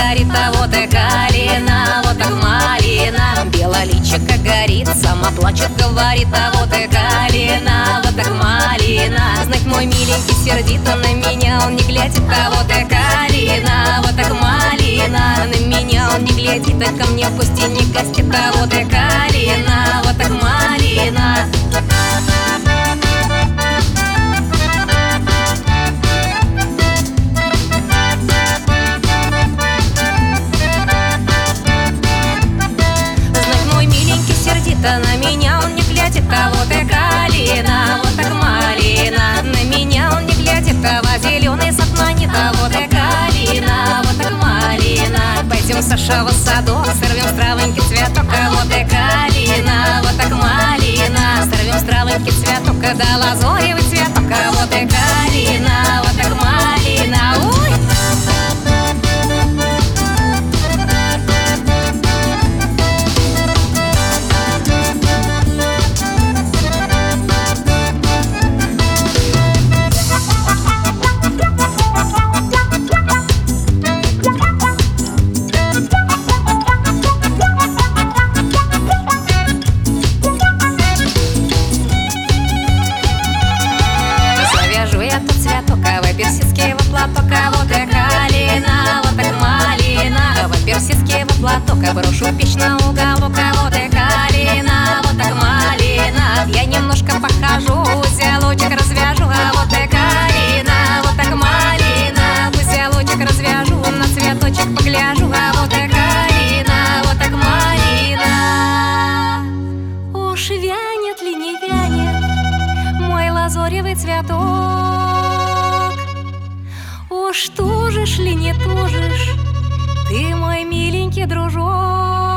горит, а вот и калина, вот так малина. Белоличико горит, сама плачет, говорит, а вот и калина, вот так малина. Знать, мой миленький сердито на меня он не глядит, а вот и калина, вот так малина. На меня он не глядит, а ко мне пусть и не гостит, а вот и калина, вот так малина. На меня он не глядит, а вот и калина, вот так малина. На меня он не глядит, а вот зеленый сад манит, а вот и калина, вот так малина. Пойдем, Саша, в садок, сорвем с травоньки цветок, а вот и калина, вот так малина. Сорвем с травоньки цветок, да лазоревый цветок, а вот и калина, вот так малина. Ой! Персидский платок, а вот и калина, вот так малина. Персидский платок, брошу печь на уголок, а вот и калина, вот так малина. Я немножко похожу, узелочек развяжу, а вот и калина, вот так малина. Узелочек развяжу, на цветочек погляжу, а вот и калина, вот так малина. Уж вянет ли не вянет мой лазоревый цветок? Уж тужишь ли не тужишь ты, мой миленький дружок?